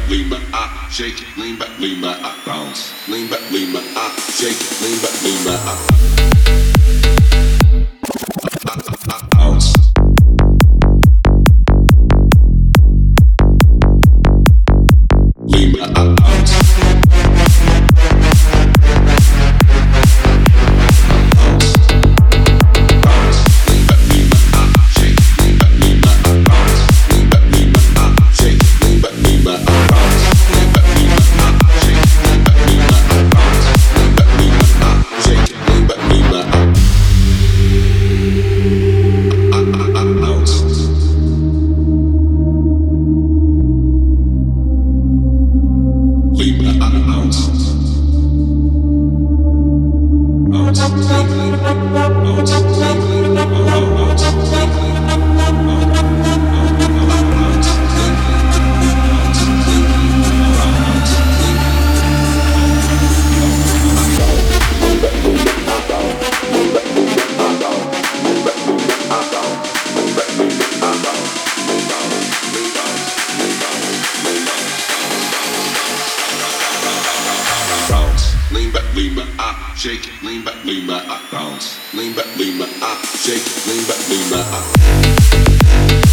lean back, I shake it, lean back, I bounce. Lean back, I shake it, lean back, I bounce. Lean back, I bounce. Lean back, I shake it, lean back, I bounce. Lean back, I shake it, lean back, I